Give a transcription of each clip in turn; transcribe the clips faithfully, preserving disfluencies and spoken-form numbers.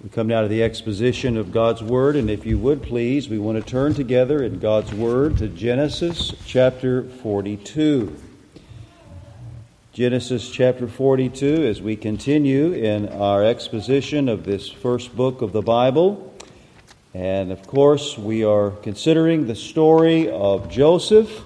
We come now to the exposition of God's Word, and if you would please, we want to turn together in God's Word to Genesis chapter forty-two. Genesis chapter forty-two, as we continue in our exposition of this first book of the Bible. And of course, we are considering the story of Joseph.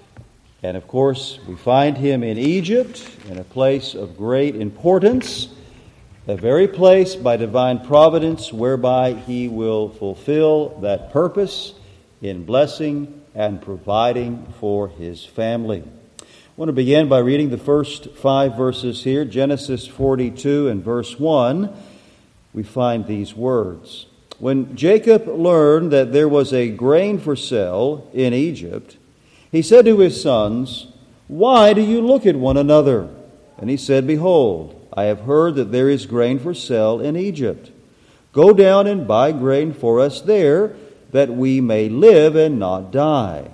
And of course, we find him in Egypt, in a place of great importance, the very place by divine providence whereby he will fulfill that purpose in blessing and providing for his family. I want to begin by reading the first five verses here. Genesis forty-two and verse one, we find these words. When Jacob learned that there was a grain for sale in Egypt, he said to his sons, "Why do you look at one another?" And he said, "Behold, I have heard that there is grain for sale in Egypt. Go down and buy grain for us there, that we may live and not die."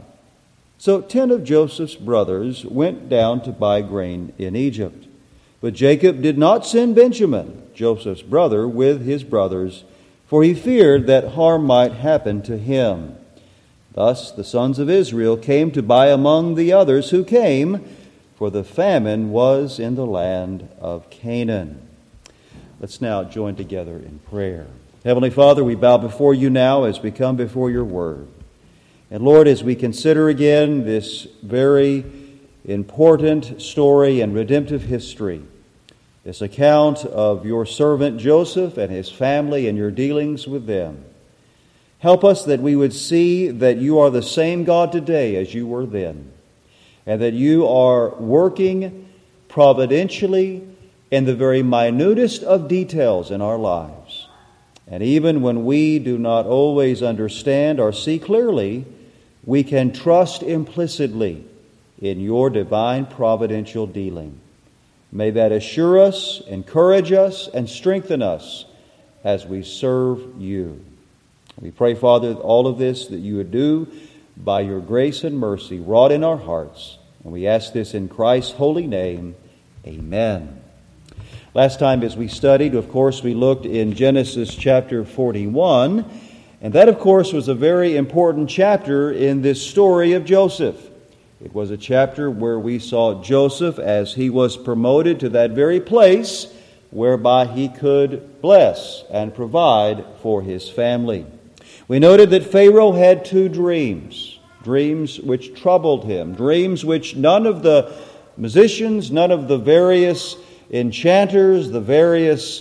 So ten of Joseph's brothers went down to buy grain in Egypt. But Jacob did not send Benjamin, Joseph's brother, with his brothers, for he feared that harm might happen to him. Thus the sons of Israel came to buy among the others who came, for the famine was in the land of Canaan. Let's now join together in prayer. Heavenly Father, we bow before you now as we come before your word. And Lord, as we consider again this very important story and redemptive history, this account of your servant Joseph and his family and your dealings with them, help us that we would see that you are the same God today as you were then, and that you are working providentially in the very minutest of details in our lives. And even when we do not always understand or see clearly, we can trust implicitly in your divine providential dealing. May that assure us, encourage us, and strengthen us as we serve you. We pray, Father, all of this that you would do by your grace and mercy wrought in our hearts. And we ask this in Christ's holy name. Amen. Last time as we studied, of course, we looked in Genesis chapter forty-one. And that, of course, was a very important chapter in this story of Joseph. It was a chapter where we saw Joseph as he was promoted to that very place whereby he could bless and provide for his family. We noted that Pharaoh had two dreams, dreams which troubled him, dreams which none of the musicians, none of the various enchanters, the various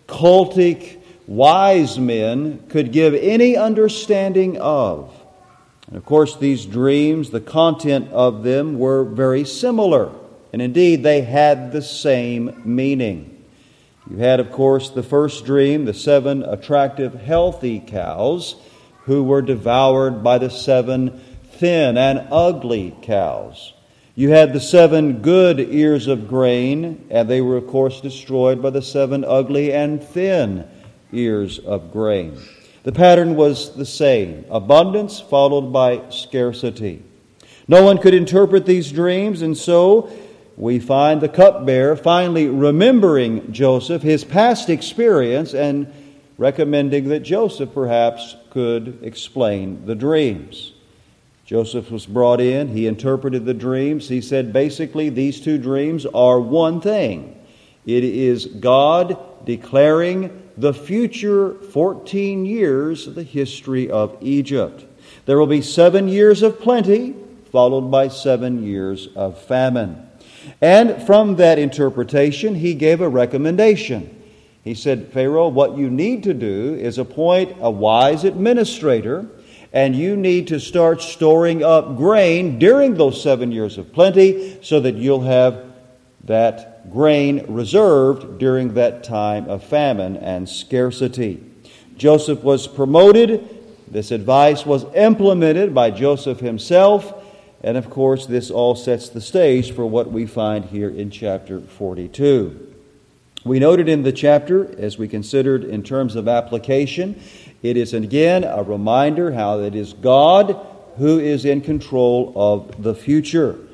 cultic wise men could give any understanding of. And of course, these dreams, the content of them were very similar, and indeed they had the same meaning. You had, of course, the first dream, the seven attractive, healthy cows who were devoured by the seven thin and ugly cows. You had the seven good ears of grain, and they were, of course, destroyed by the seven ugly and thin ears of grain. The pattern was the same, abundance followed by scarcity. No one could interpret these dreams, and so we find the cupbearer finally remembering Joseph, his past experience, and recommending that Joseph perhaps could explain the dreams. Joseph was brought in. He interpreted the dreams. He said basically these two dreams are one thing. It is God declaring the future fourteen years of the history of Egypt. There will be seven years of plenty, followed by seven years of famine. And from that interpretation, he gave a recommendation. He said, Pharaoh, what you need to do is appoint a wise administrator, and you need to start storing up grain during those seven years of plenty so that you'll have that grain reserved during that time of famine and scarcity. Joseph was promoted. This advice was implemented by Joseph himself. And of course, this all sets the stage for what we find here in chapter forty-two. We noted in the chapter, as we considered in terms of application, it is again a reminder how it is God who is in control of the future.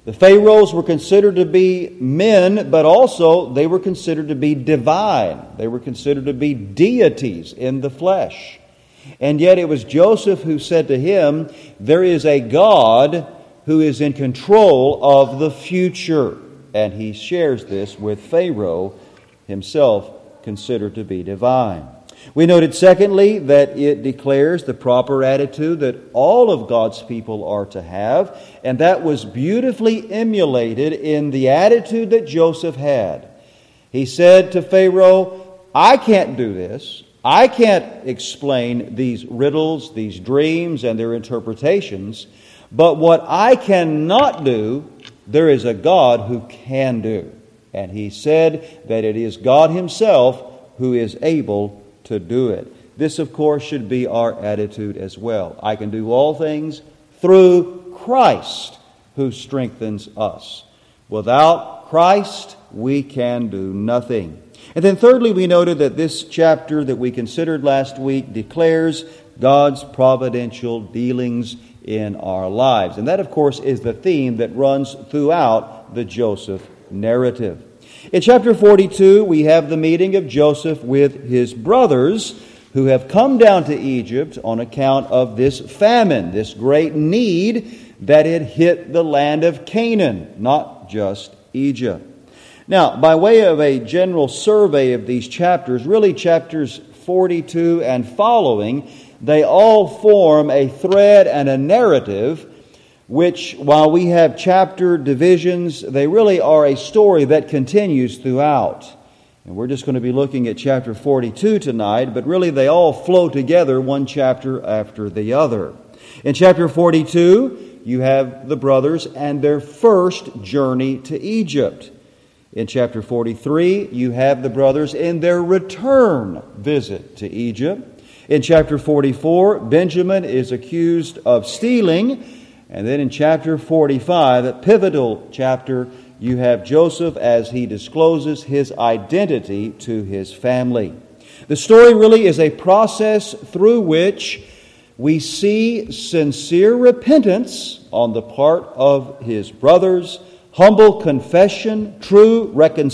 The Pharaohs were considered to be men, but also they were considered to be divine. They were considered to be deities in the flesh. And yet it was Joseph who said to him, there is a God who is in control of the future. And he shares this with Pharaoh, himself considered to be divine. We noted, secondly, that it declares the proper attitude that all of God's people are to have, and that was beautifully emulated in the attitude that Joseph had. He said to Pharaoh, I can't do this. I can't explain these riddles, these dreams, and their interpretations, but what I cannot do, there is a God who can do. And he said that it is God himself who is able to do it. This, of course, should be our attitude as well. I can do all things through Christ who strengthens us. Without Christ, we can do nothing. And then thirdly, we noted that this chapter that we considered last week declares God's providential dealings in our lives. And that, of course, is the theme that runs throughout the Joseph narrative. In chapter forty-two, we have the meeting of Joseph with his brothers who have come down to Egypt on account of this famine, this great need that had hit the land of Canaan, not just Egypt. Now, by way of a general survey of these chapters, really chapters forty-two and following, they all form a thread and a narrative which, while we have chapter divisions, they really are a story that continues throughout. And we're just going to be looking at chapter forty-two tonight, but really they all flow together, one chapter after the other. In chapter forty-two, you have the brothers and their first journey to Egypt. In chapter forty-three, you have the brothers in their return visit to Egypt. In chapter forty-four, Benjamin is accused of stealing. And then in chapter forty-five, a pivotal chapter, you have Joseph as he discloses his identity to his family. The story really is a process through which we see sincere repentance on the part of his brothers, humble confession, true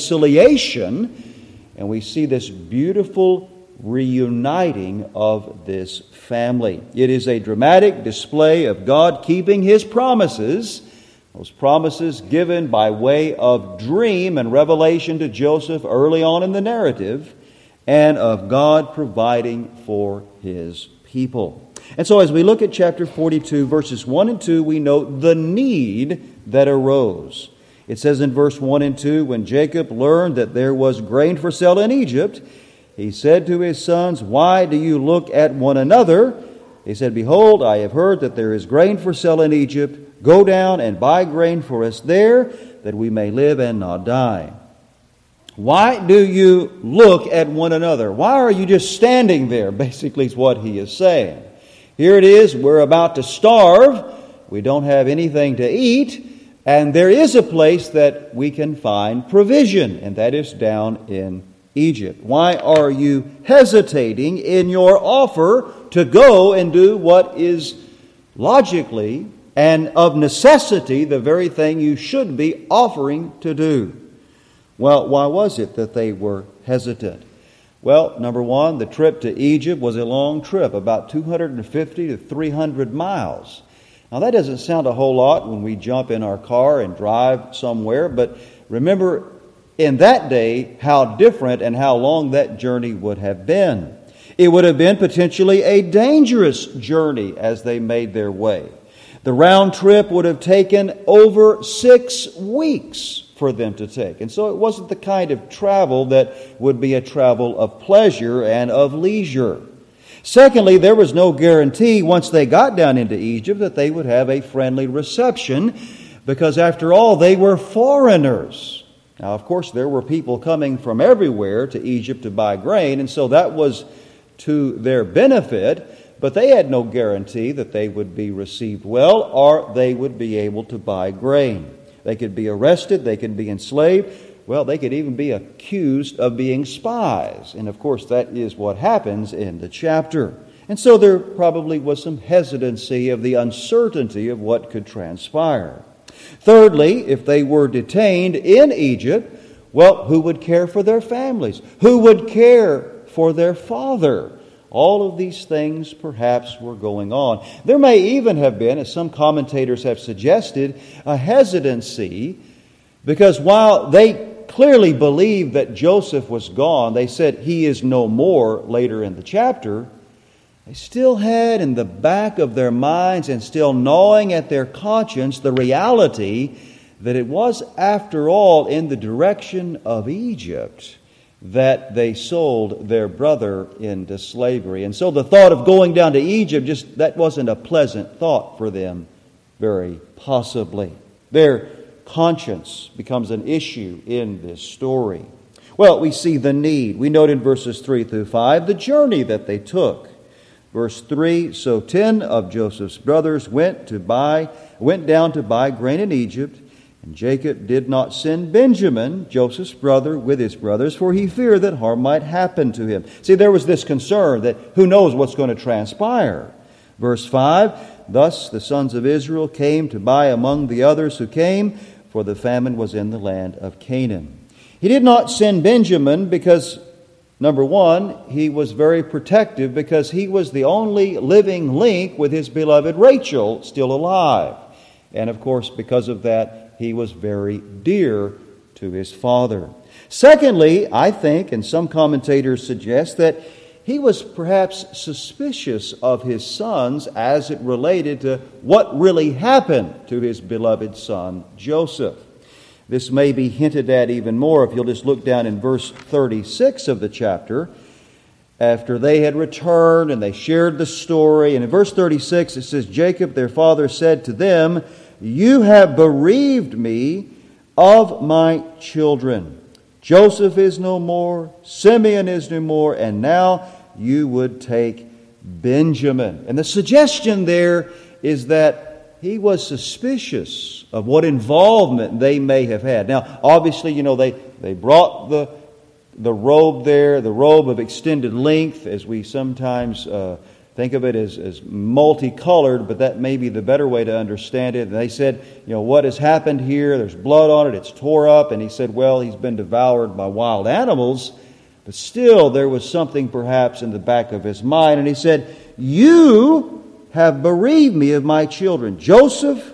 reconciliation, and we see this beautiful reuniting of this family. It is a dramatic display of God keeping His promises, those promises given by way of dream and revelation to Joseph early on in the narrative, and of God providing for His people. And so as we look at chapter forty-two, verses one and two, we note the need that arose. It says in verse one and two, when Jacob learned that there was grain for sale in Egypt, he said to his sons, "Why do you look at one another?" He said, "Behold, I have heard that there is grain for sale in Egypt. Go down and buy grain for us there, that we may live and not die." Why do you look at one another? Why are you just standing there? Basically is what he is saying. Here it is, we're about to starve. We don't have anything to eat. And there is a place that we can find provision, and that is down in Egypt. Why are you hesitating in your offer to go and do what is logically and of necessity the very thing you should be offering to do? Well, why was it that they were hesitant? Well, number one, the trip to Egypt was a long trip, about two hundred fifty to three hundred miles. Now, that doesn't sound a whole lot when we jump in our car and drive somewhere, but remember, in that day, how different and how long that journey would have been. It would have been potentially a dangerous journey as they made their way. The round trip would have taken over six weeks for them to take. And so it wasn't the kind of travel that would be a travel of pleasure and of leisure. Secondly, there was no guarantee once they got down into Egypt that they would have a friendly reception, because after all, they were foreigners. Now, of course, there were people coming from everywhere to Egypt to buy grain, and so that was to their benefit, but they had no guarantee that they would be received well or they would be able to buy grain. They could be arrested, they could be enslaved, well, they could even be accused of being spies, and of course, that is what happens in the chapter. And so there probably was some hesitancy of the uncertainty of what could transpire. Thirdly, if they were detained in Egypt, well, who would care for their families? Who would care for their father? All of these things perhaps were going on. There may even have been, as some commentators have suggested, a hesitancy, because while they clearly believed that Joseph was gone, they said he is no more later in the chapter, they still had in the back of their minds and still gnawing at their conscience the reality that it was, after all, in the direction of Egypt that they sold their brother into slavery. And so the thought of going down to Egypt, just that wasn't a pleasant thought for them, very possibly. Their conscience becomes an issue in this story. Well, we see the need. We note in verses three through five the journey that they took. Verse three, so ten of Joseph's brothers went to buy, went down to buy grain in Egypt, and Jacob did not send Benjamin, Joseph's brother, with his brothers, for he feared that harm might happen to him. See, there was this concern that who knows what's going to transpire. Verse five, thus the sons of Israel came to buy among the others who came, for the famine was in the land of Canaan. He did not send Benjamin because, number one, he was very protective because he was the only living link with his beloved Rachel still alive. And of course, because of that, he was very dear to his father. Secondly, I think, and some commentators suggest, that he was perhaps suspicious of his sons as it related to what really happened to his beloved son, Joseph. This may be hinted at even more if you'll just look down in verse thirty-six of the chapter. After they had returned and they shared the story, and in verse thirty-six it says, Jacob their father said to them, you have bereaved me of my children. Joseph is no more, Simeon is no more, and now you would take Benjamin. And the suggestion there is that he was suspicious of what involvement they may have had. Now, obviously, you know, they, they brought the, the robe there, the robe of extended length, as we sometimes uh, think of it as, as multicolored, but that may be the better way to understand it. And they said, you know, what has happened here? There's blood on it. It's tore up. And he said, well, he's been devoured by wild animals. But still, there was something perhaps in the back of his mind. And he said, you have bereaved me of my children, Joseph,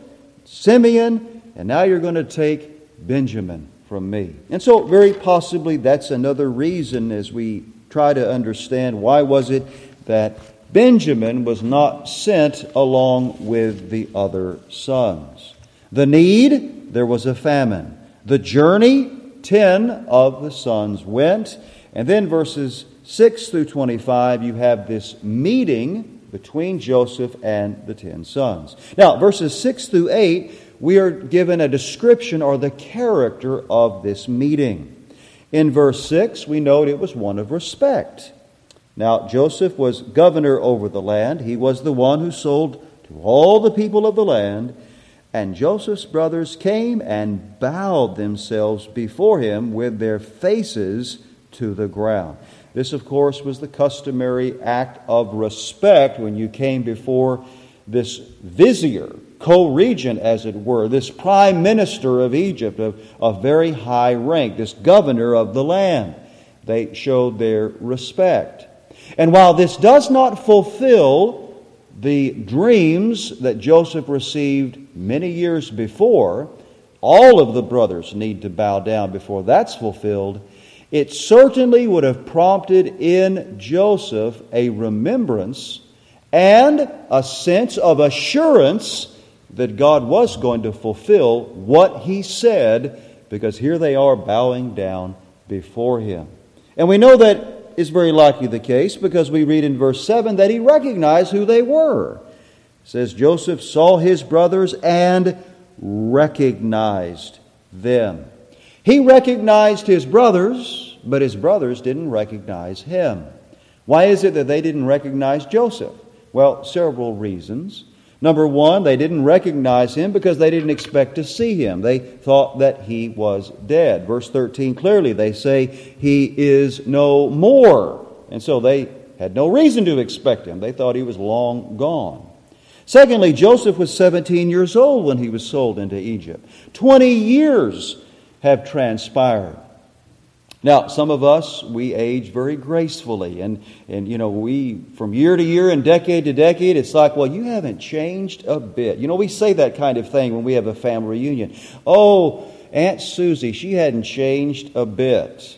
Simeon, and now you're going to take Benjamin from me. And so very possibly that's another reason as we try to understand why was it that Benjamin was not sent along with the other sons. The need, there was a famine. The journey, ten of the sons went. And then verses six through twenty-five, you have this meeting between Joseph and the ten sons. Now, verses six through eight, we are given a description or the character of this meeting. In verse six, we note it was one of respect. Now, Joseph was governor over the land. He was the one who sold to all the people of the land. And Joseph's brothers came and bowed themselves before him with their faces to the ground. This, of course, was the customary act of respect when you came before this vizier, co-regent, as it were, this prime minister of Egypt of, of very high rank, this governor of the land. They showed their respect. And while this does not fulfill the dreams that Joseph received many years before, all of the brothers need to bow down before that's fulfilled. It certainly would have prompted in Joseph a remembrance and a sense of assurance that God was going to fulfill what He said, because here they are bowing down before Him. And we know that is very likely the case because we read in verse seven that he recognized who they were. It says, Joseph saw his brothers and recognized them. He recognized his brothers, but his brothers didn't recognize him. Why is it that they didn't recognize Joseph? Well, several reasons. Number one, they didn't recognize him because they didn't expect to see him. They thought that he was dead. Verse thirteen, clearly they say he is no more. And so they had no reason to expect him. They thought he was long gone. Secondly, Joseph was seventeen years old when he was sold into Egypt. Twenty years have transpired. Now, some of us, we age very gracefully. And, and, you know, we, from year to year and decade to decade, it's like, well, you haven't changed a bit. You know, we say that kind of thing when we have a family reunion. Oh, Aunt Susie, she hadn't changed a bit.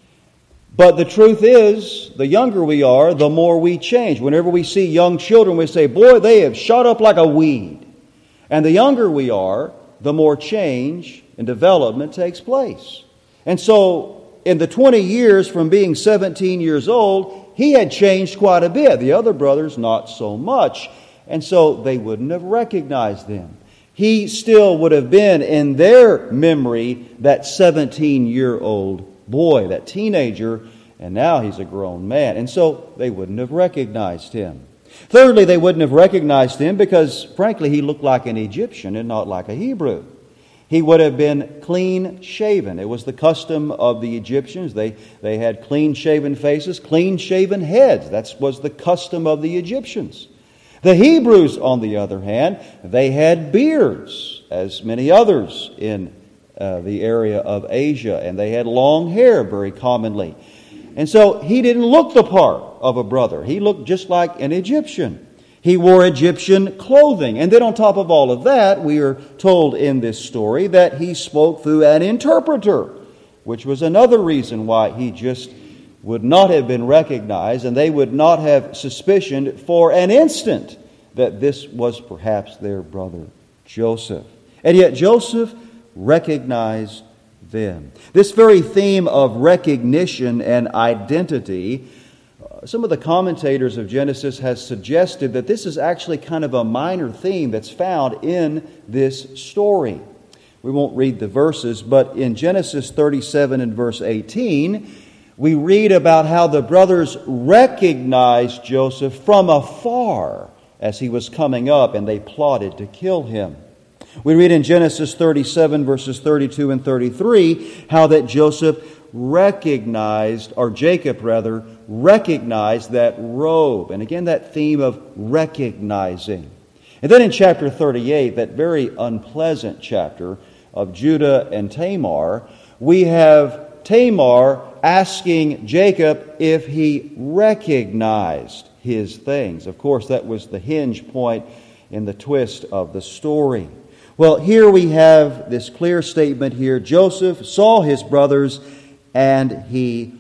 But the truth is, the younger we are, the more we change. Whenever we see young children, we say, boy, they have shot up like a weed. And the younger we are, the more change and development takes place. And so, in the twenty years from being seventeen years old, he had changed quite a bit. The other brothers, not so much. And so they wouldn't have recognized them. He still would have been, in their memory, that seventeen-year-old boy, that teenager, and now he's a grown man. And so they wouldn't have recognized him. Thirdly, they wouldn't have recognized him because, frankly, he looked like an Egyptian and not like a Hebrew. He would have been clean-shaven. It was the custom of the Egyptians. They, they had clean-shaven faces, clean-shaven heads. That was the custom of the Egyptians. The Hebrews, on the other hand, they had beards, as many others in uh, the area of Asia, and they had long hair very commonly. And so he didn't look the part of a brother. He looked just like an Egyptian. He wore Egyptian clothing. And then on top of all of that, we are told in this story that he spoke through an interpreter, which was another reason why he just would not have been recognized, and they would not have suspicioned for an instant that this was perhaps their brother Joseph. And yet Joseph recognized them. This very theme of recognition and identity, some of the commentators of Genesis has suggested that this is actually kind of a minor theme that's found in this story. We won't read the verses, but in Genesis thirty-seven and verse eighteen, we read about how the brothers recognized Joseph from afar as he was coming up, and they plotted to kill him. We read in Genesis thirty-seven, verses thirty-two and thirty-three, how that Joseph recognized, or Jacob rather, recognized that robe. And again, that theme of recognizing. And then in chapter thirty-eight, that very unpleasant chapter of Judah and Tamar, we have Tamar asking Jacob if he recognized his things. Of course, that was the hinge point in the twist of the story. Well, here we have this clear statement here. Joseph saw his brothers and he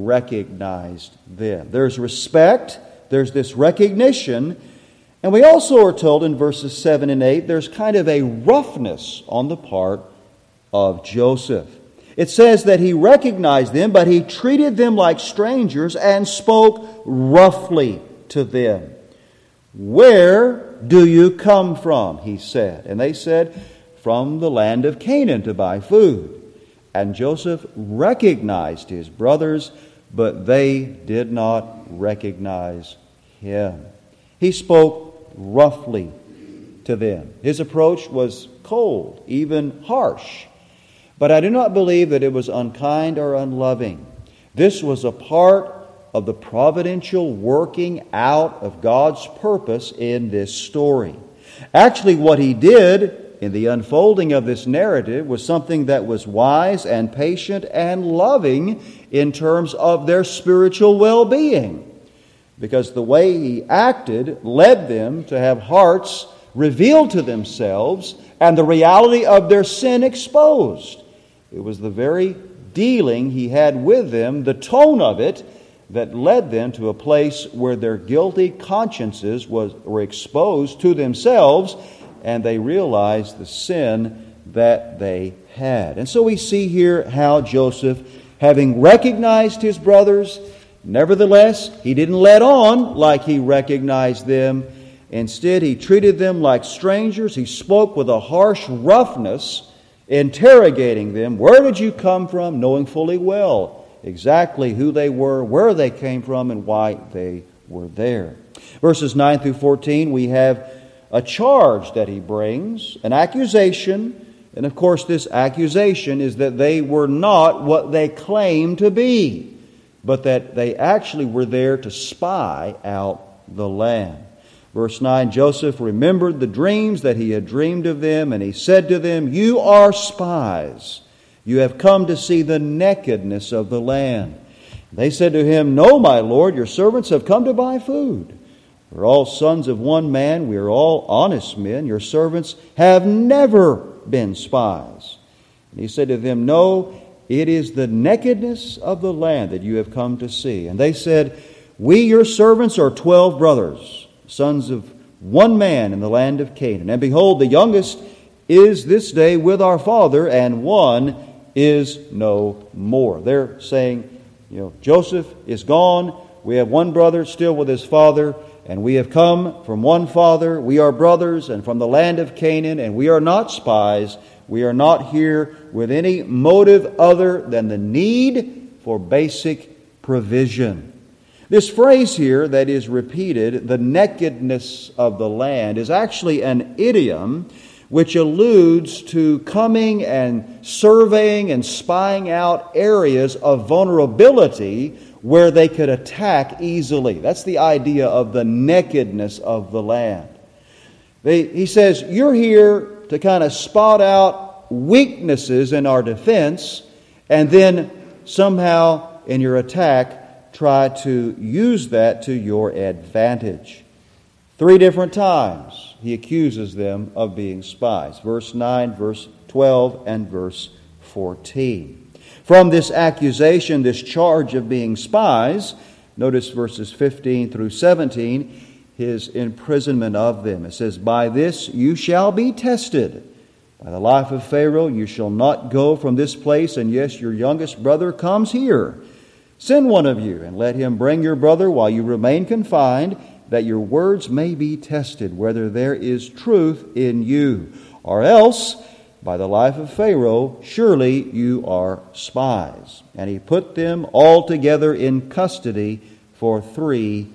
recognized them. There's respect, there's this recognition, and we also are told in verses seven and eight, there's kind of a roughness on the part of Joseph. It says that he recognized them, but he treated them like strangers and spoke roughly to them. Where do you come from? He said. And they said, from the land of Canaan to buy food. And Joseph recognized his brothers, but they did not recognize him. He spoke roughly to them. His approach was cold, even harsh. But I do not believe that it was unkind or unloving. This was a part of the providential working out of God's purpose in this story. Actually, what he did in the unfolding of this narrative was something that was wise and patient and loving in terms of their spiritual well-being. Because the way he acted led them to have hearts revealed to themselves and the reality of their sin exposed. It was the very dealing he had with them, the tone of it, that led them to a place where their guilty consciences was, were exposed to themselves, and they realized the sin that they had. And so we see here how Joseph, having recognized his brothers, nevertheless, he didn't let on like he recognized them. Instead, he treated them like strangers. He spoke with a harsh roughness, interrogating them. Where did you come from? Knowing fully well exactly who they were, where they came from, and why they were there. Verses nine through fourteen, we have a charge that he brings, an accusation. And of course, this accusation is that they were not what they claimed to be, but that they actually were there to spy out the land. Verse nine, Joseph remembered the dreams that he had dreamed of them, and he said to them, "You are spies. You have come to see the nakedness of the land." They said to him, "No, my lord, your servants have come to buy food. We're all sons of one man. We are all honest men. Your servants have never been spies." And he said to them, "No, it is the nakedness of the land that you have come to see." And they said, "We, your servants, are twelve brothers, sons of one man in the land of Canaan. And behold, the youngest is this day with our father, and one is no more." They're saying, you know, Joseph is gone. We have one brother still with his father, and we have come from one father. We are brothers and from the land of Canaan, and we are not spies. We are not here with any motive other than the need for basic provision. This phrase here that is repeated, the nakedness of the land, is actually an idiom which alludes to coming and surveying and spying out areas of vulnerability where they could attack easily. That's the idea of the nakedness of the land. They, he says, you're here to kind of spot out weaknesses in our defense, and then somehow in your attack try to use that to your advantage. Three different times he accuses them of being spies. Verse nine, verse twelve, and verse fourteen. From this accusation, this charge of being spies, notice verses fifteen through seventeen, his imprisonment of them. It says, "By this you shall be tested. By the life of Pharaoh you shall not go from this place, and yes, your youngest brother comes here. Send one of you, and let him bring your brother while you remain confined, that your words may be tested, whether there is truth in you. Or else, by the life of Pharaoh, surely you are spies." And he put them all together in custody for three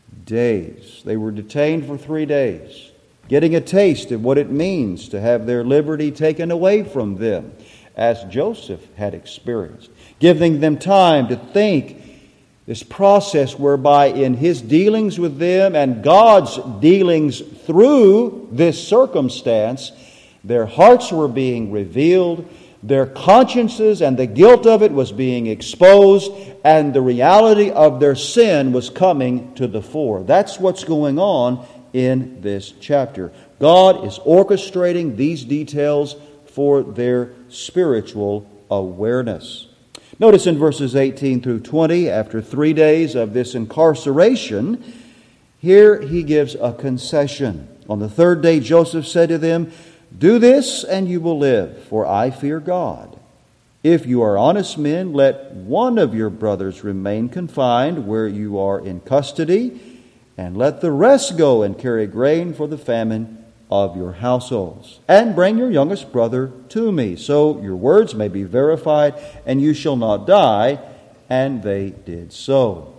days. They were detained for three days, getting a taste of what it means to have their liberty taken away from them, as Joseph had experienced, giving them time to think. This process whereby in his dealings with them and God's dealings through this circumstance, their hearts were being revealed, their consciences and the guilt of it was being exposed, and the reality of their sin was coming to the fore. That's what's going on in this chapter. God is orchestrating these details for their spiritual awareness. Notice in verses eighteen through twenty, after three days of this incarceration, here he gives a concession. On the third day, Joseph said to them, "Do this, and you will live, for I fear God. If you are honest men, let one of your brothers remain confined where you are in custody, and let the rest go and carry grain for the famine of your households. And bring your youngest brother to me, so your words may be verified, and you shall not die." And they did so.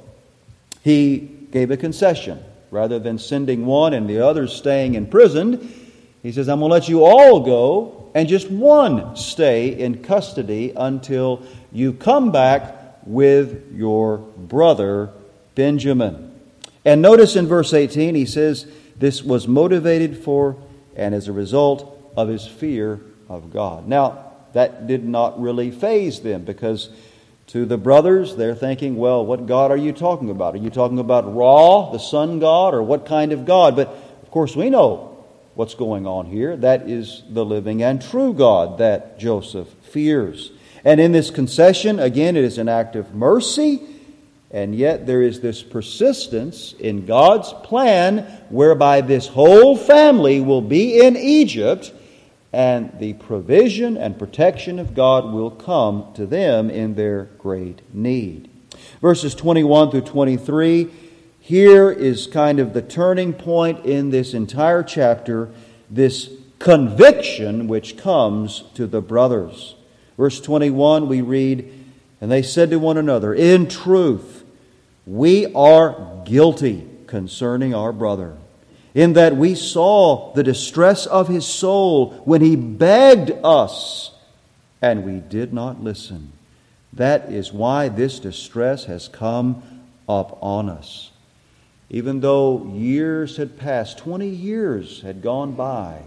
He gave a concession. Rather than sending one and the others staying imprisoned, he says, "I'm going to let you all go, and just one stay in custody until you come back with your brother Benjamin." And notice in verse eighteen, he says this was motivated for and as a result of his fear of God. Now, that did not really faze them, because to the brothers, they're thinking, well, what God are you talking about? Are you talking about Ra, the sun god, or what kind of God? But, of course, we know what's going on here. That is the living and true God that Joseph fears. And in this concession, again, it is an act of mercy, and yet there is this persistence in God's plan whereby this whole family will be in Egypt, and the provision and protection of God will come to them in their great need. Verses twenty-one through twenty-three, here is kind of the turning point in this entire chapter, this conviction which comes to the brothers. Verse twenty-one, we read, "And they said to one another, 'In truth, we are guilty concerning our brother, in that we saw the distress of his soul when he begged us, and we did not listen. That is why this distress has come upon us.'" Even though years had passed, twenty years had gone by,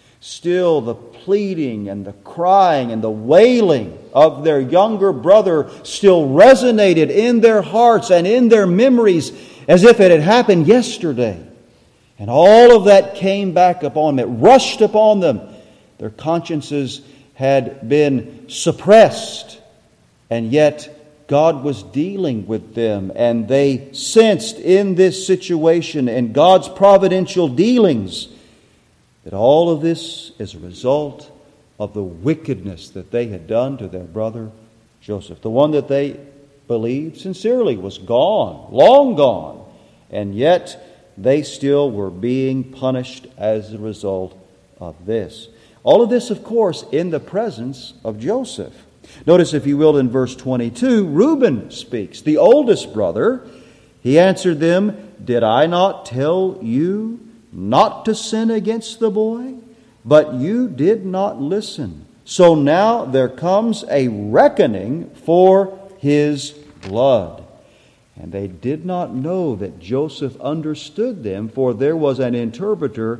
still the pleading and the crying and the wailing of their younger brother still resonated in their hearts and in their memories as if it had happened yesterday. And all of that came back upon them. It rushed upon them. Their consciences had been suppressed, and yet God was dealing with them, and they sensed in this situation and God's providential dealings that all of this is a result of the wickedness that they had done to their brother Joseph, the one that they believed sincerely was gone, long gone, and yet they still were being punished as a result of this. All of this, of course, in the presence of Joseph. Notice, if you will, in verse twenty-two, Reuben speaks, the oldest brother. He answered them, "Did I not tell you not to sin against the boy? But you did not listen. So now there comes a reckoning for his blood." And they did not know that Joseph understood them, for there was an interpreter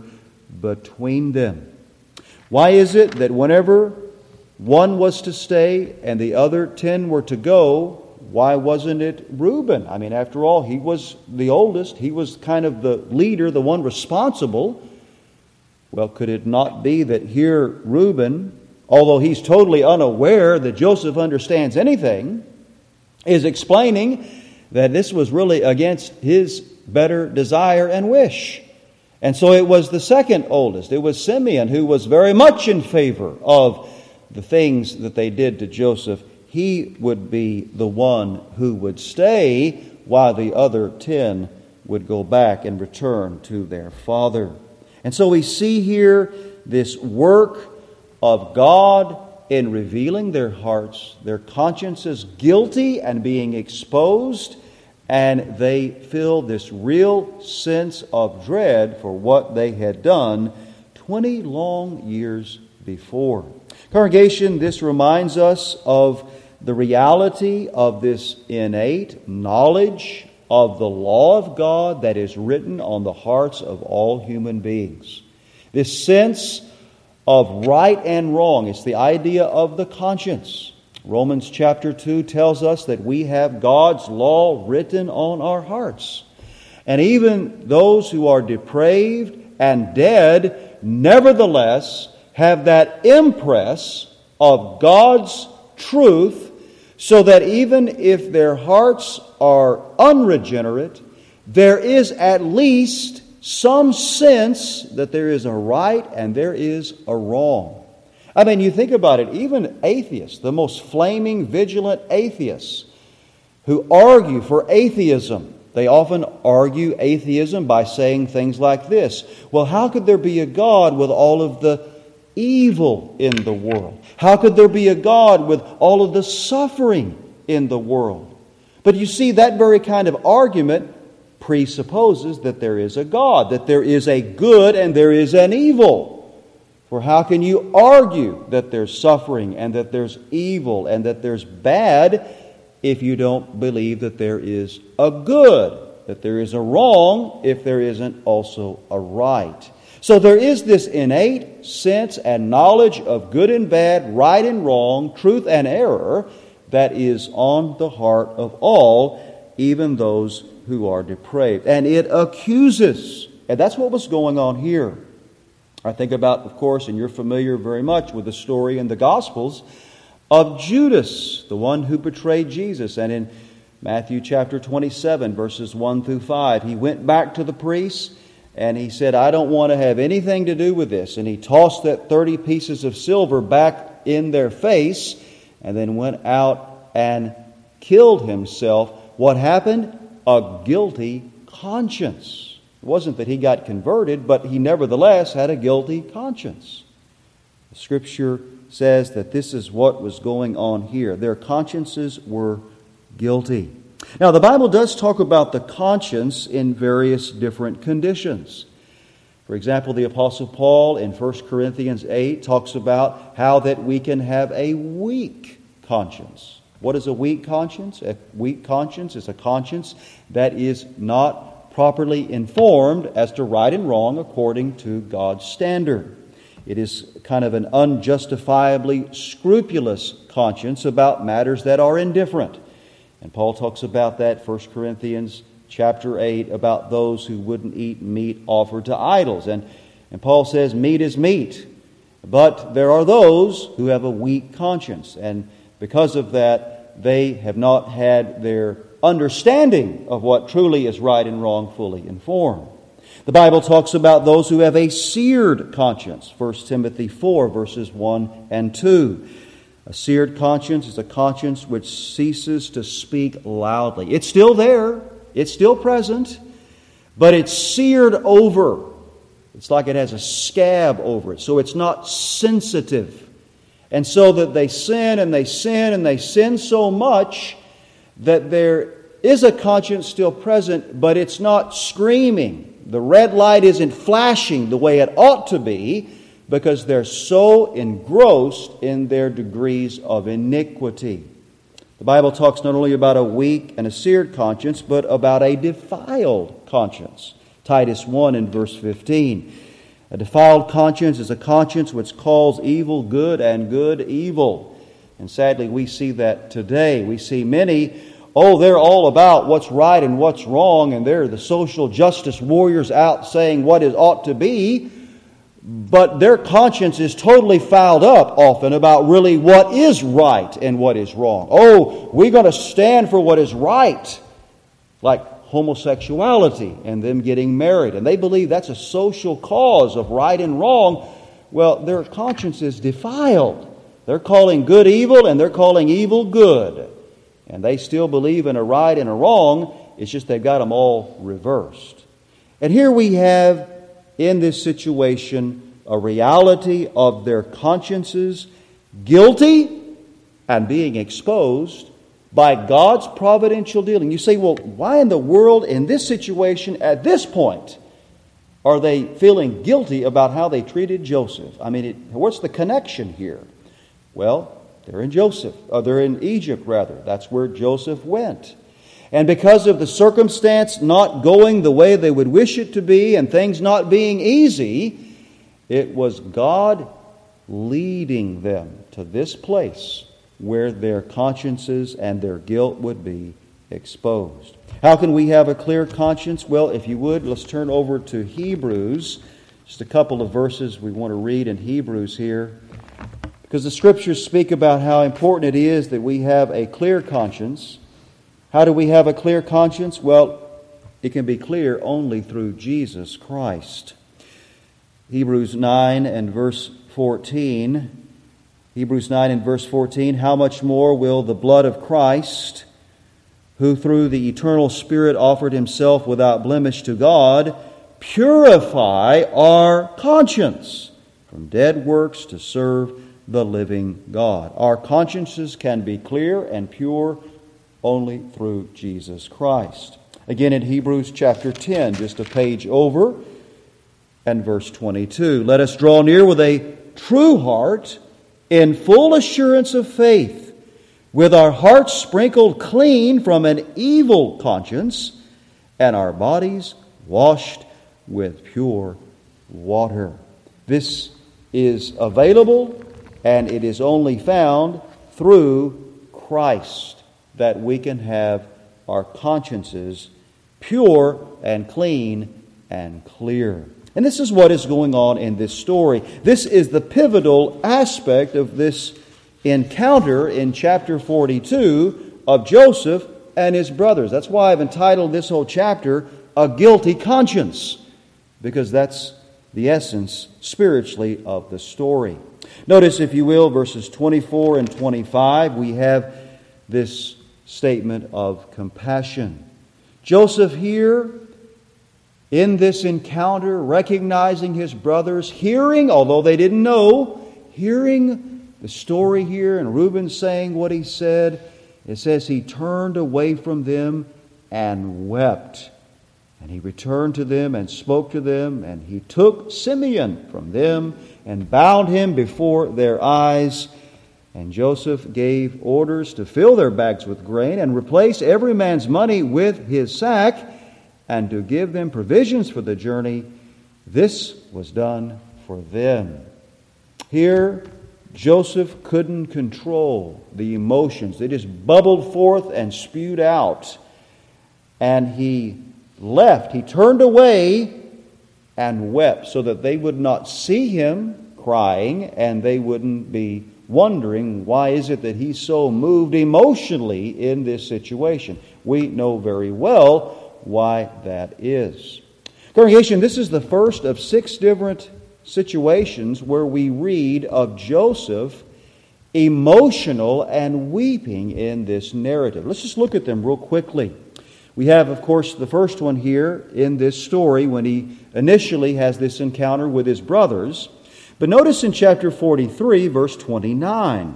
between them. Why is it that whenever one was to stay and the other ten were to go, why wasn't it Reuben? I mean, after all, he was the oldest. He was kind of the leader, the one responsible. Well, could it not be that here Reuben, although he's totally unaware that Joseph understands anything, is explaining that this was really against his better desire and wish? And so it was the second oldest. It was Simeon who was very much in favor of the things that they did to Joseph. He would be the one who would stay while the other ten would go back and return to their father. And so we see here this work of God in revealing their hearts, their consciences guilty and being exposed, and they feel this real sense of dread for what they had done twenty long years before. Congregation, this reminds us of the reality of this innate knowledge of the law of God that is written on the hearts of all human beings. This sense of right and wrong. It's the idea of the conscience. Romans chapter two tells us that we have God's law written on our hearts. And even those who are depraved and dead, nevertheless, have that impress of God's truth, so that even if their hearts are unregenerate, there is at least some sense that there is a right and there is a wrong. I mean, you think about it, even atheists, the most flaming, vigilant atheists who argue for atheism, they often argue atheism by saying things like this: well, how could there be a God with all of the evil in the world? How could there be a God with all of the suffering in the world? But you see, that very kind of argument presupposes that there is a God, that there is a good and there is an evil. For how can you argue that there's suffering and that there's evil and that there's bad if you don't believe that there is a good, that there is a wrong if there isn't also a right? So there is this innate sense and knowledge of good and bad, right and wrong, truth and error that is on the heart of all, even those who are depraved. And it accuses. And that's what was going on here. I think about, of course, and you're familiar very much with the story in the Gospels of Judas, the one who betrayed Jesus. And in Matthew chapter twenty-seven, verses one through five, he went back to the priests and he said, "I don't want to have anything to do with this." And he tossed that thirty pieces of silver back in their face and then went out and killed himself. What happened? A guilty conscience. It wasn't that he got converted, but he nevertheless had a guilty conscience. The Scripture says that this is what was going on here. Their consciences were guilty. Now, the Bible does talk about the conscience in various different conditions. For example, the Apostle Paul in First Corinthians eight talks about how that we can have a weak conscience. What is a weak conscience? A weak conscience is a conscience that is not properly informed as to right and wrong according to God's standard. It is kind of an unjustifiably scrupulous conscience about matters that are indifferent. And Paul talks about that, First Corinthians chapter eight, about those who wouldn't eat meat offered to idols. And, and Paul says meat is meat. But there are those who have a weak conscience. And because of that, they have not had their understanding of what truly is right and wrong fully informed. The Bible talks about those who have a seared conscience. First Timothy four, verses one and two. A seared conscience is a conscience which ceases to speak loudly. It's still there. It's still present. But it's seared over. It's like it has a scab over it. So it's not sensitive. And so that they sin and they sin and they sin so much that there is a conscience still present, but it's not screaming. The red light isn't flashing the way it ought to be because they're so engrossed in their degrees of iniquity. The Bible talks not only about a weak and a seared conscience, but about a defiled conscience. Titus one and verse fifteen. A defiled conscience is a conscience which calls evil good and good evil. And sadly, we see that today. We see many, oh, they're all about what's right and what's wrong, and they're the social justice warriors out saying what it ought to be, but their conscience is totally fouled up often about really what is right and what is wrong. Oh, we're going to stand for what is right, like homosexuality and them getting married. And they believe that's a social cause of right and wrong. Well, their conscience is defiled. They're calling good evil and they're calling evil good. And they still believe in a right and a wrong. It's just they've got them all reversed. And here we have in this situation a reality of their consciences guilty and being exposed by God's providential dealing. You say, well, why in the world in this situation at this point are they feeling guilty about how they treated Joseph? I mean, it, what's the connection here? Well, they're in Joseph, or they're in Egypt rather. That's where Joseph went. And because of the circumstance not going the way they would wish it to be and things not being easy, it was God leading them to this place where their consciences and their guilt would be exposed. How can we have a clear conscience? Well, if you would, let's turn over to Hebrews. Just a couple of verses we want to read in Hebrews here. Because the Scriptures speak about how important it is that we have a clear conscience. How do we have a clear conscience? Well, it can be clear only through Jesus Christ. Hebrews nine and verse fourteen. Hebrews nine and verse fourteen, how much more will the blood of Christ, who through the eternal Spirit offered himself without blemish to God, purify our conscience from dead works to serve the living God. Our consciences can be clear and pure only through Jesus Christ. Again in Hebrews chapter ten, just a page over, and verse twenty-two. Let us draw near with a true heart, in full assurance of faith, with our hearts sprinkled clean from an evil conscience, and our bodies washed with pure water. This is available, and it is only found through Christ that we can have our consciences pure and clean and clear. And this is what is going on in this story. This is the pivotal aspect of this encounter in chapter forty-two of Joseph and his brothers. That's why I've entitled this whole chapter, A Guilty Conscience, because that's the essence spiritually of the story. Notice, if you will, verses twenty-four and twenty-five, we have this statement of compassion. Joseph here, in this encounter, recognizing his brothers, hearing, although they didn't know, hearing the story here and Reuben saying what he said, it says he turned away from them and wept. And he returned to them and spoke to them, and he took Simeon from them and bound him before their eyes. And Joseph gave orders to fill their bags with grain and replace every man's money with his sack. and to give them provisions for the journey, this was done for them. Here, Joseph couldn't control the emotions. They just bubbled forth and spewed out. And he left. He turned away and wept so that they would not see him crying and they wouldn't be wondering, why is it that he's so moved emotionally in this situation? We know very well why that is. Congregation, this is the first of six different situations where we read of Joseph emotional and weeping in this narrative. Let's just look at them real quickly. We have, of course, the first one here in this story when he initially has this encounter with his brothers. But notice in chapter forty-three, verse twenty-nine,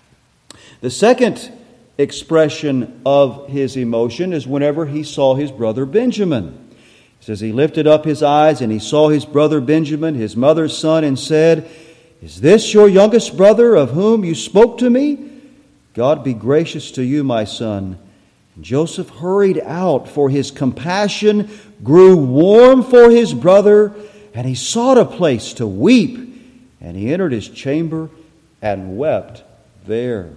the second expression of his emotion is whenever he saw his brother Benjamin. It says, he lifted up his eyes and he saw his brother Benjamin, his mother's son, and said, "Is this your youngest brother of whom you spoke to me? God be gracious to you, my son." And Joseph hurried out, for his compassion grew warm for his brother, and he sought a place to weep. And he entered his chamber and wept there.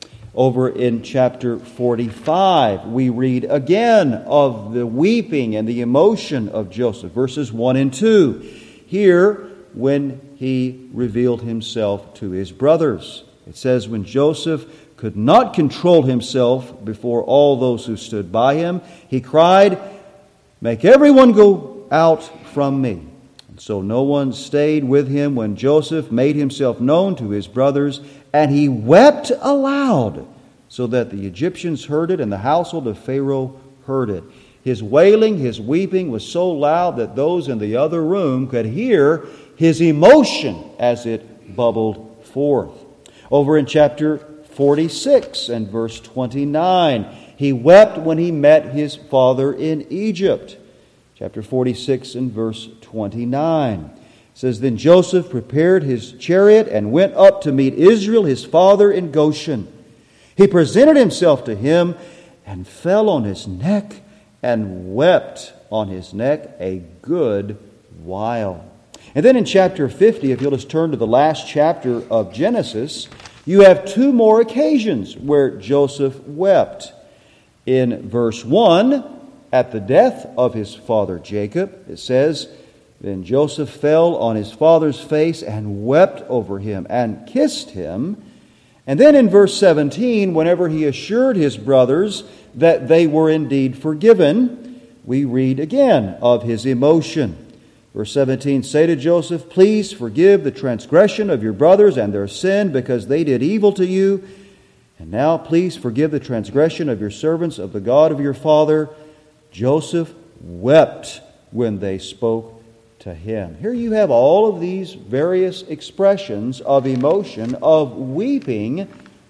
Over in chapter forty-five, we read again of the weeping and the emotion of Joseph, verses one and two. Here, when he revealed himself to his brothers. It says, when Joseph could not control himself before all those who stood by him, he cried, "Make everyone go out from me." So no one stayed with him when Joseph made himself known to his brothers, and he wept aloud, so that the Egyptians heard it and the household of Pharaoh heard it. His wailing, his weeping was so loud that those in the other room could hear his emotion as it bubbled forth. Over in chapter forty-six and verse twenty-nine, he wept when he met his father in Egypt. Chapter forty-six and verse twenty-nine. It says, "Then Joseph prepared his chariot and went up to meet Israel, his father, in Goshen. He presented himself to him and fell on his neck and wept on his neck a good while." And then in chapter fifty, if you'll just turn to the last chapter of Genesis, you have two more occasions where Joseph wept. In verse one, at the death of his father Jacob, it says, "Then Joseph fell on his father's face and wept over him and kissed him." And then in verse seventeen, whenever he assured his brothers that they were indeed forgiven, we read again of his emotion. Verse seventeen, "Say to Joseph, please forgive the transgression of your brothers and their sin, because they did evil to you. And now please forgive the transgression of your servants of the God of your father." Joseph wept when they spoke to him. Here you have all of these various expressions of emotion, of weeping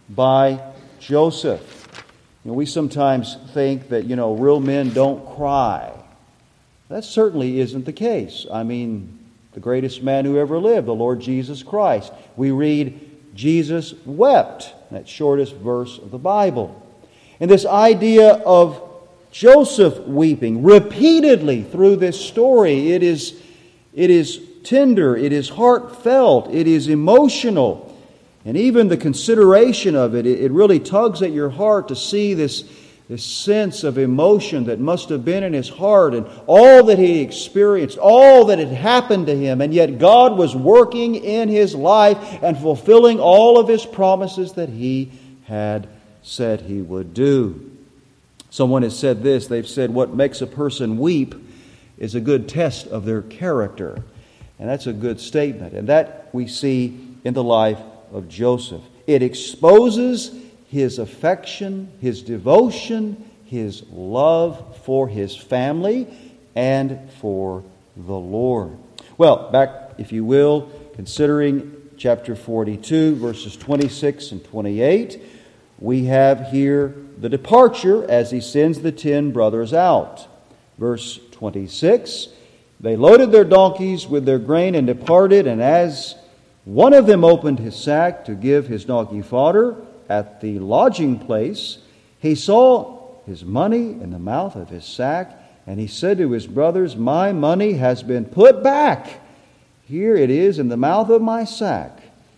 by Joseph. You know, we sometimes think that, you know, real men don't cry. That certainly isn't the case. I mean, the greatest man who ever lived, the Lord Jesus Christ. We read, Jesus wept, that shortest verse of the Bible. And this idea of Joseph weeping repeatedly through this story, it is, it is tender, it is heartfelt, it is emotional. And even the consideration of it, it really tugs at your heart to see this, this sense of emotion that must have been in his heart and all that he experienced, all that had happened to him. And yet God was working in his life and fulfilling all of his promises that he had said he would do. Someone has said this, they've said, what makes a person weep is a good test of their character. And that's a good statement. And that we see in the life of Joseph. It exposes his affection, his devotion, his love for his family and for the Lord. Well, back, if you will, considering chapter forty-two, verses twenty-six and twenty-eight, we have here the departure as he sends the ten brothers out. Verse twenty-six, "They loaded their donkeys with their grain and departed, and as one of them opened his sack to give his donkey fodder at the lodging place, he saw his money in the mouth of his sack, And he said to his brothers, my money has been put back. Here it is in the mouth of my sack.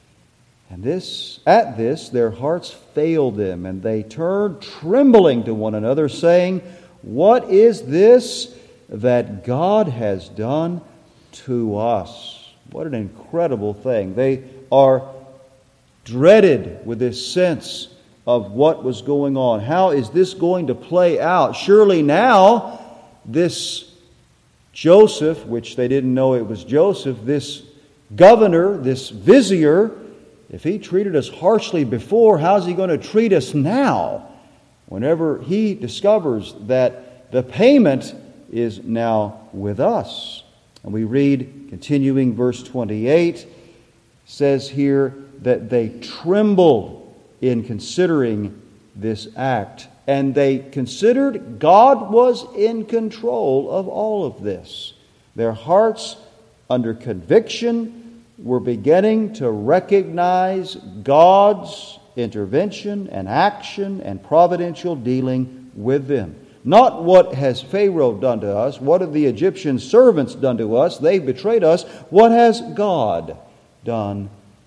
And this, at this, their hearts failed them, and they turned trembling to one another, saying, what is this that God has done to us? What an incredible thing. They are dreaded with this sense of what was going on. How is this going to play out? Surely now, this Joseph, which they didn't know it was Joseph, this governor, this vizier, if he treated us harshly before, how's he going to treat us now? Whenever he discovers that the payment is now with us. And we read, continuing verse twenty-eight, says here that they trembled in considering this act. And they considered God was in control of all of this. Their hearts, under conviction, were beginning to recognize God's intervention and action and providential dealing with them. Not what has Pharaoh done to us, what have the Egyptian servants done to us, they've betrayed us, what has God done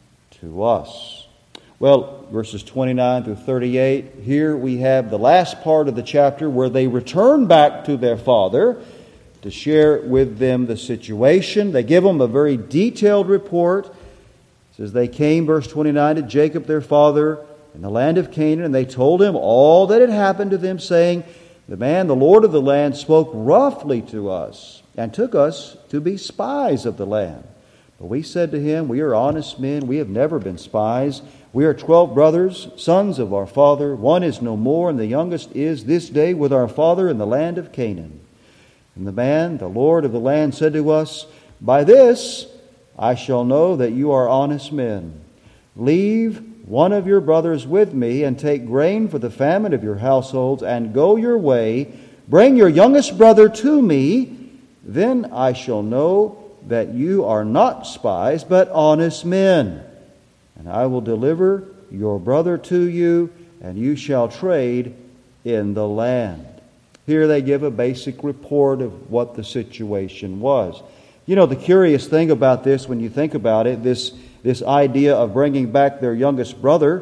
to us? Well, verses twenty-nine through thirty-eight, here we have the last part of the chapter where they return back to their father to share with them the situation. They give them a very detailed report. It says they came, verse twenty-nine, to Jacob their father in the land of Canaan, and they told him all that had happened to them, saying, the man, the Lord of the land, spoke roughly to us and took us to be spies of the land. But we said to him, we are honest men, we have never been spies. We are twelve brothers, sons of our father. One is no more, and the youngest is this day with our father in the land of Canaan. And the man, the Lord of the land, said to us, by this I shall know that you are honest men. Leave one of your brothers with me, and take grain for the famine of your households, and go your way. Bring your youngest brother to me. Then I shall know that you are not spies, but honest men. And I will deliver your brother to you, and you shall trade in the land. Here they give a basic report of what the situation was. You know, the curious thing about this, when you think about it, this, this idea of bringing back their youngest brother,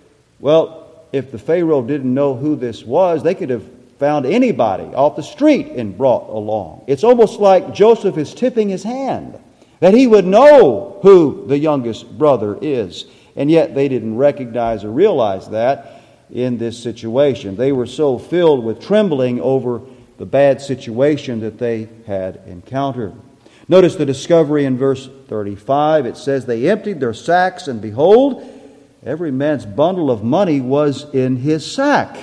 well, if the Pharaoh didn't know who this was, they could have found anybody off the street and brought along. It's almost like Joseph is tipping his hand, that he would know who the youngest brother is. And yet they didn't recognize or realize that in this situation. They were so filled with trembling over the bad situation that they had encountered. Notice the discovery in verse thirty-five. It says, they emptied their sacks, and behold, every man's bundle of money was in his sack.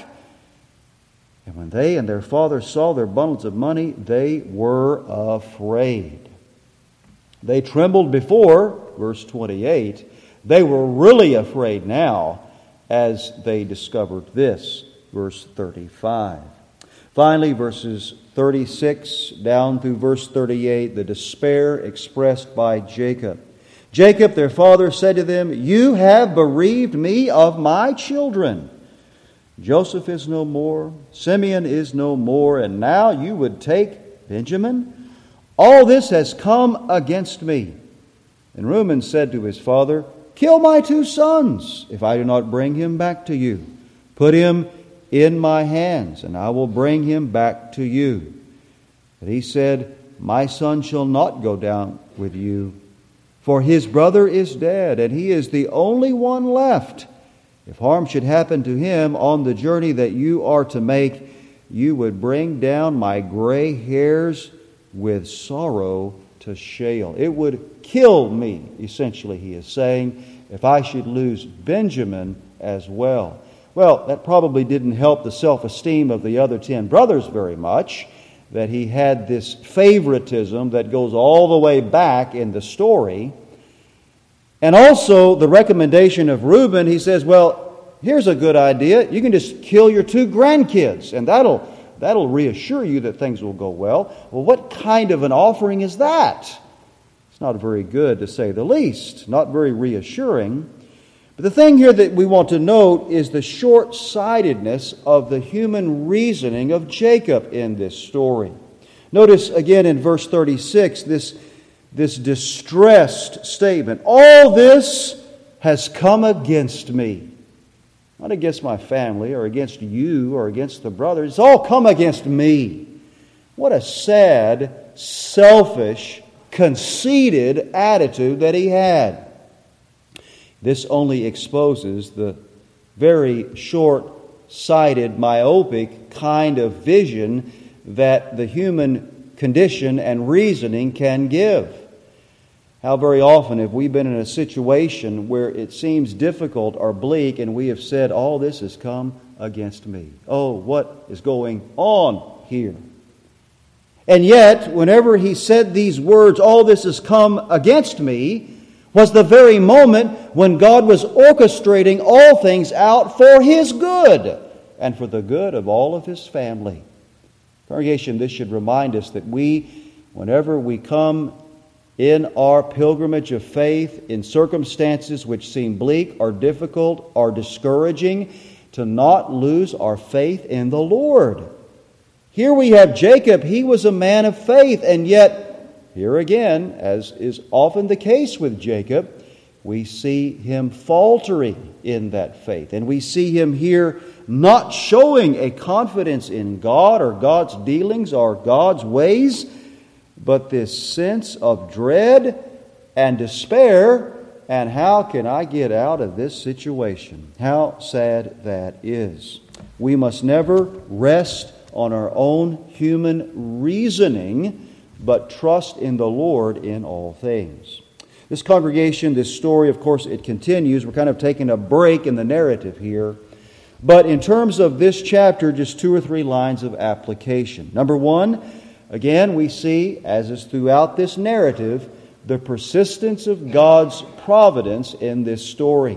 And when they and their father saw their bundles of money, they were afraid. They trembled before, verse twenty-eight. They were really afraid now as they discovered this, verse thirty-five. Finally, verses thirty-six down through verse thirty-eight, the despair expressed by Jacob. Jacob, their father, said to them, you have bereaved me of my children. Joseph is no more, Simeon is no more, and now you would take Benjamin? All this has come against me. And Reuben said to his father, kill my two sons, if I do not bring him back to you. Put him in my hands, and I will bring him back to you. But he said, my son shall not go down with you, for his brother is dead, and he is the only one left. If harm should happen to him on the journey that you are to make, you would bring down my gray hairs with sorrow to Sheol. It would kill me, essentially, he is saying, if I should lose Benjamin as well. Well, that probably didn't help the self-esteem of the other ten brothers very much, that he had this favoritism that goes all the way back in the story. And also the recommendation of Reuben, he says, well, here's a good idea. You can just kill your two grandkids, and that'll that'll reassure you that things will go well. Well, what kind of an offering is that? It's not very good, to say the least. Not very reassuring. But the thing here that we want to note is the short-sightedness of the human reasoning of Jacob in this story. Notice again in verse thirty-six this, this distressed statement. All this has come against me. Not against my family or against you or against the brothers. It's all come against me. What a sad, selfish, conceited attitude that he had. This only exposes the very short-sighted, myopic kind of vision that the human condition and reasoning can give. How very often have we been in a situation where it seems difficult or bleak and we have said, all this has come against me. Oh, what is going on here? And yet, whenever he said these words, all this has come against me, was the very moment when God was orchestrating all things out for his good and for the good of all of his family. Congregation, this should remind us that we, whenever we come in our pilgrimage of faith in circumstances which seem bleak or difficult or discouraging, to not lose our faith in the Lord. Here we have Jacob. He was a man of faith, and yet, here again, as is often the case with Jacob, we see him faltering in that faith. And we see him here not showing a confidence in God or God's dealings or God's ways, but this sense of dread and despair, and how can I get out of this situation? How sad that is. We must never rest on our own human reasoning, but trust in the Lord in all things. This congregation, this story, of course, it continues. We're kind of taking a break in the narrative here. But in terms of this chapter, just two or three lines of application. Number one, again, we see, as is throughout this narrative, the persistence of God's providence in this story.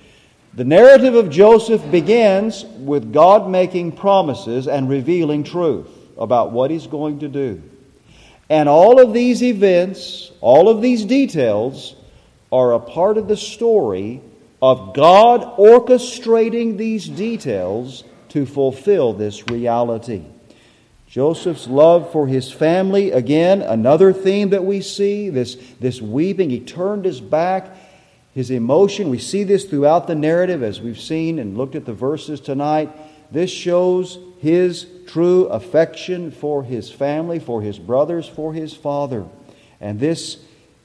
The narrative of Joseph begins with God making promises and revealing truth about what he's going to do. And all of these events, all of these details, are a part of the story of God orchestrating these details to fulfill this reality. Joseph's love for his family, again, another theme that we see, this, this weeping. He turned his back, his emotion. We see this throughout the narrative as we've seen and looked at the verses tonight. This shows his true affection for his family, for his brothers, for his father. And this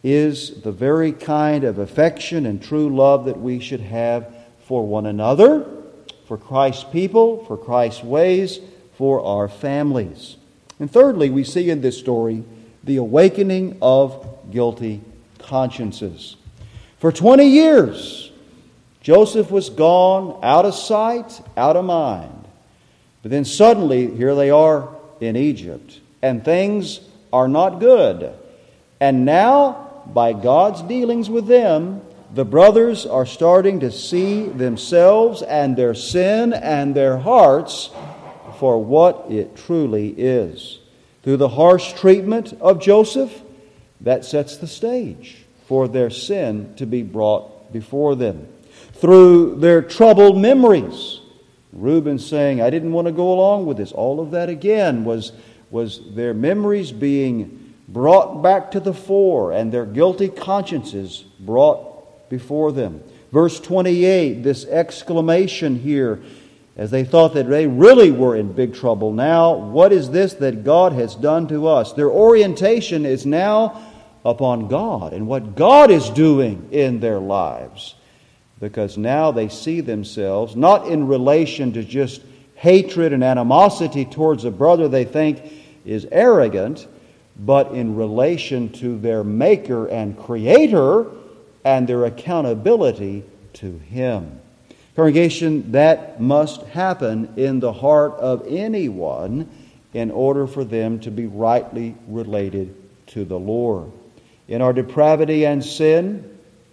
is the very kind of affection and true love that we should have for one another, for Christ's people, for Christ's ways, for our families. And thirdly, we see in this story the awakening of guilty consciences. For twenty years, Joseph was gone, out of sight, out of mind. But then suddenly, here they are in Egypt, and things are not good. And now, by God's dealings with them, the brothers are starting to see themselves and their sin and their hearts for what it truly is. Through the harsh treatment of Joseph, that sets the stage for their sin to be brought before them. Through their troubled memories, Reuben saying, I didn't want to go along with this. All of that again was, was their memories being brought back to the fore and their guilty consciences brought before them. Verse twenty-eight, this exclamation here, as they thought that they really were in big trouble. Now, what is this that God has done to us? Their orientation is now upon God and what God is doing in their lives. Because now they see themselves not in relation to just hatred and animosity towards a brother they think is arrogant, but in relation to their Maker and Creator and their accountability to Him. Congregation, that must happen in the heart of anyone in order for them to be rightly related to the Lord. In our depravity and sin,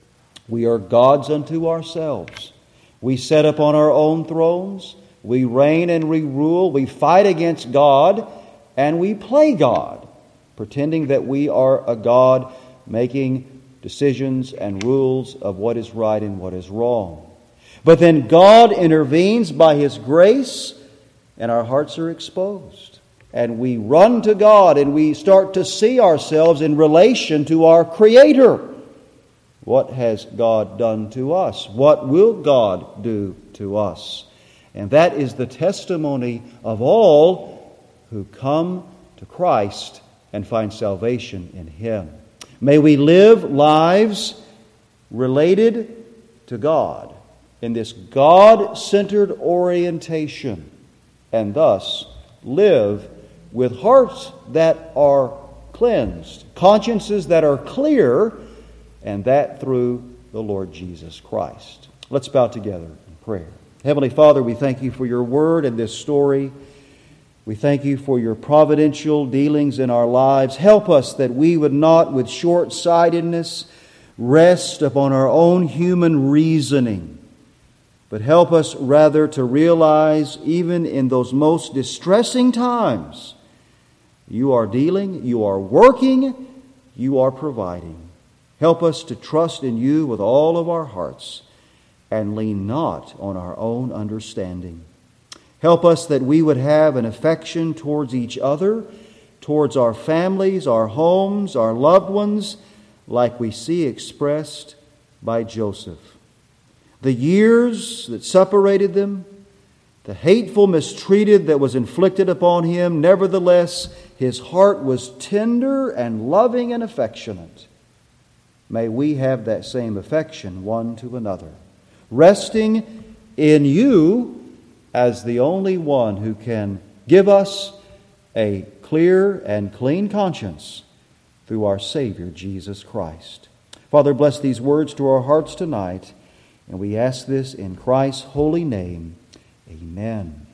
we are gods unto ourselves. We set up on our own thrones. We reign and we rule. We fight against God and we play God, pretending that we are a God making decisions and rules of what is right and what is wrong. But then God intervenes by His grace and our hearts are exposed. and we run to God and we start to see ourselves in relation to our Creator. What has God done to us? What will God do to us? And that is the testimony of all who come to Christ and find salvation in Him. May we live lives related to God in this God-centered orientation, and thus live with hearts that are cleansed, consciences that are clear, and that through the Lord Jesus Christ. Let's bow together in prayer. Heavenly Father, we thank You for Your word and this story. We thank You for Your providential dealings in our lives. Help us that we would not, with short-sightedness, rest upon our own human reasoning, but help us rather to realize, even in those most distressing times, You are dealing, You are working, You are providing. Help us to trust in You with all of our hearts and lean not on our own understanding. Help us that we would have an affection towards each other, towards our families, our homes, our loved ones, like we see expressed by Joseph. The years that separated them, the hateful mistreated that was inflicted upon him, nevertheless, his heart was tender and loving and affectionate. May we have that same affection one to another, resting in You as the only one who can give us a clear and clean conscience through our Savior, Jesus Christ. Father, bless these words to our hearts tonight, and we ask this in Christ's holy name. Amen.